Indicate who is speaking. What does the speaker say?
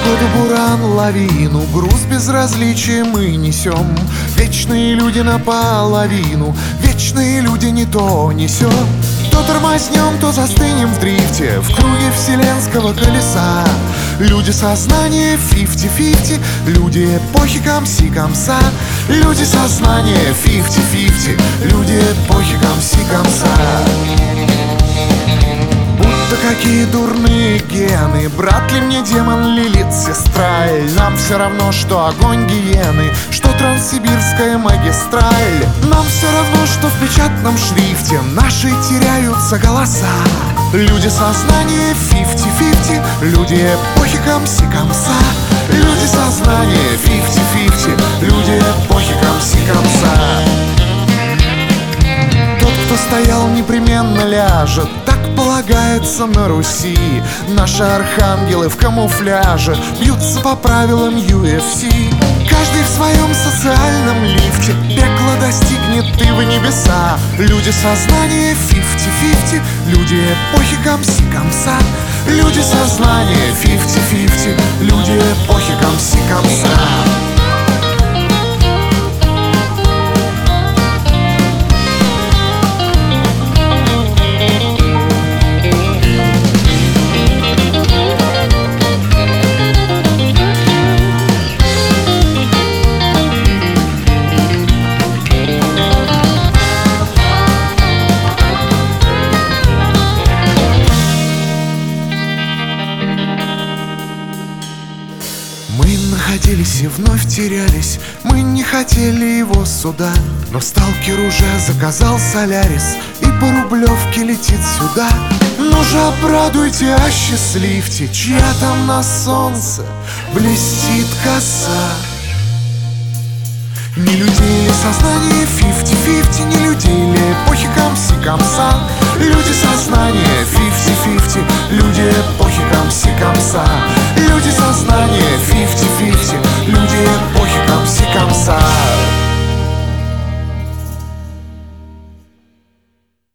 Speaker 1: Воду, буран, лавину, груз безразличия мы несем. Вечные люди наполовину, вечные люди не то несем. То тормознем, то застынем в дрифте, в круге вселенского колеса. Люди сознания 50-50, люди эпохи комси-комса. Люди сознания 50-50, люди эпохи комси-комса. Будто какие дурные гены, брат ли мне демон, Лилит, сестра. Нам все равно, что огонь гиены, что транссибирская магистраль. Нам все равно, что в печатном шрифте наши теряются голоса. Люди сознания 50-50, люди эпохи комси-комса. Люди сознания 50-50, люди эпохи комси-комса. Тот, кто стоял, непременно ляжет, так полагается на Руси. Наши архангелы в камуфляже бьются по правилам UFC. Каждый в своем социальном лифте пекло достигнет и в небеса. Люди сознания 50-50, люди эпохи комси-комса. Люди сознания 50-50, люди эпохи комси-комса. Мы находились и вновь терялись, мы не хотели его суда. Но сталкер уже заказал Солярис и по Рублевке летит сюда. Ну же обрадуйте, осчастливьте, чья там на солнце блестит коса. Не людей ли сознание 50-50, не людей ли эпохи комси-комса. Люди сознания 50-50, люди эпохи